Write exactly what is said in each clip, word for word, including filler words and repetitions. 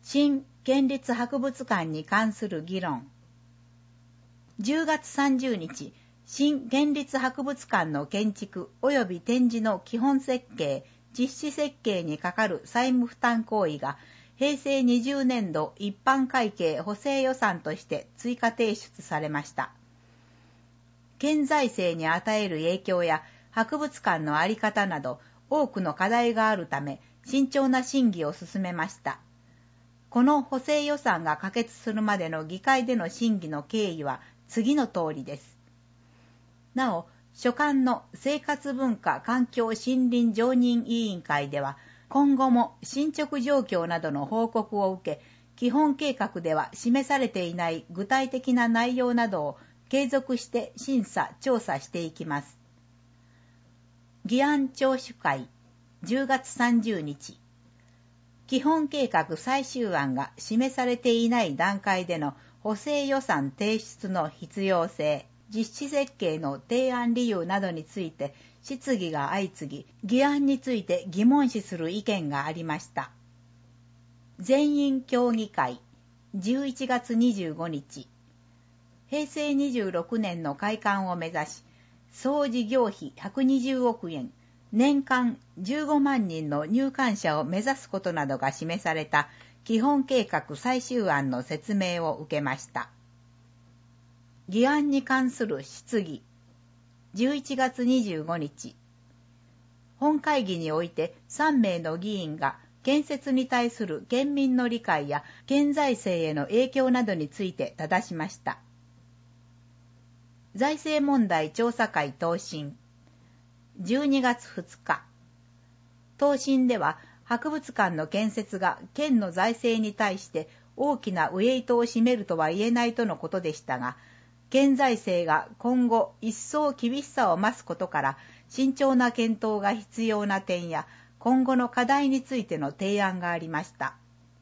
新県立博物館に関する議論。じゅうがつさんじゅうにち、新県立博物館の建築及び展示の基本設計、実施設計にかかる債務負担行為が、平成にじゅうねんど一般会計補正予算として追加提出されました。県財政に与える影響や博物館の在り方など多くの課題があるため、慎重な審議を進めました。この補正予算が可決するまでの議会での審議の経緯は次の通りです。なお、所管の生活文化環境森林常任委員会では、今後も進捗状況などの報告を受け、基本計画では示されていない具体的な内容などを継続して審査・調査していきます。議案聴取会、じゅうがつさんじゅうにち。基本計画最終案が示されていない段階での補正予算提出の必要性、実施設計の提案理由などについて質疑が相次ぎ、議案について疑問視する意見がありました。全員協議会、じゅういちがつにじゅうごにち。平成にじゅうろくねんの開館を目指し、総事業費ひゃくにじゅうおくえん、年間じゅうごまんにんの入館者を目指すことなどが示された基本計画最終案の説明を受けました。議案に関する質疑、じゅういちがつにじゅうごにち。本会議においてさんめいの議員が建設に対する県民の理解や県財政への影響などについて正しました。財政問題調査会答申、じゅうにがつふつか。答申では博物館の建設が県の財政に対して大きなウエイトを占めるとは言えないとのことでしたが、県財政が今後一層厳しさを増すことから慎重な検討が必要な点や今後の課題についての提案がありました。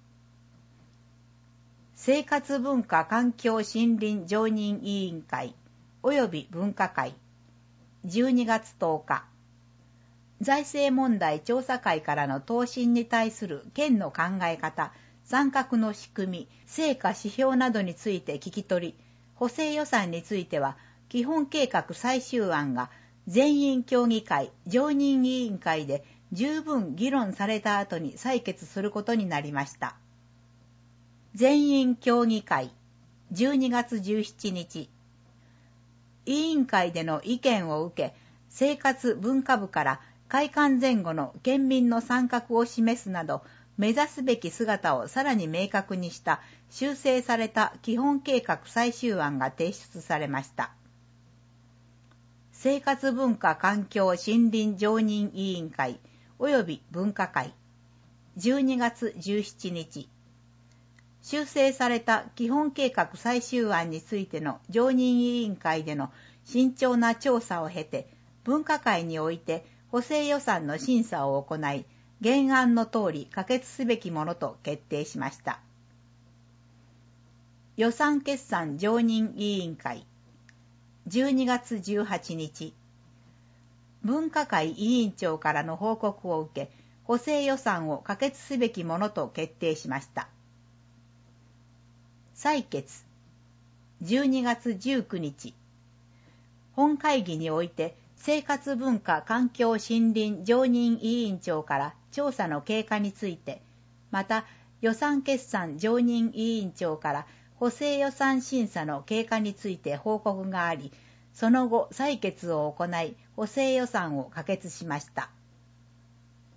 生活文化環境森林常任委員会及び分科会、じゅうにがつとおか。財政問題調査会からの答申に対する県の考え方、参画の仕組み、成果指標などについて聞き取り、補正予算については基本計画最終案が全員協議会常任委員会で十分議論された後に採決することになりました。全員協議会、じゅうにがつじゅうしちにち。委員会での意見を受け、生活文化部から開館前後の県民の参画を示すなど、目指すべき姿をさらに明確にした修正された基本計画最終案が提出されました。生活文化環境森林常任委員会及び分科会、じゅうにがつじゅうしちにち。修正された基本計画最終案についての常任委員会での慎重な調査を経て、分科会において補正予算の審査を行い、原案の通り可決すべきものと決定しました。予算決算常任委員会、じゅうにがつじゅうはちにち。分科会委員長からの報告を受け、補正予算を可決すべきものと決定しました。採決、じゅうにがつじゅうくにち。本会議において生活文化環境森林常任委員長から調査の経過について、また予算決算常任委員長から補正予算審査の経過について報告があり、その後採決を行い補正予算を可決しました。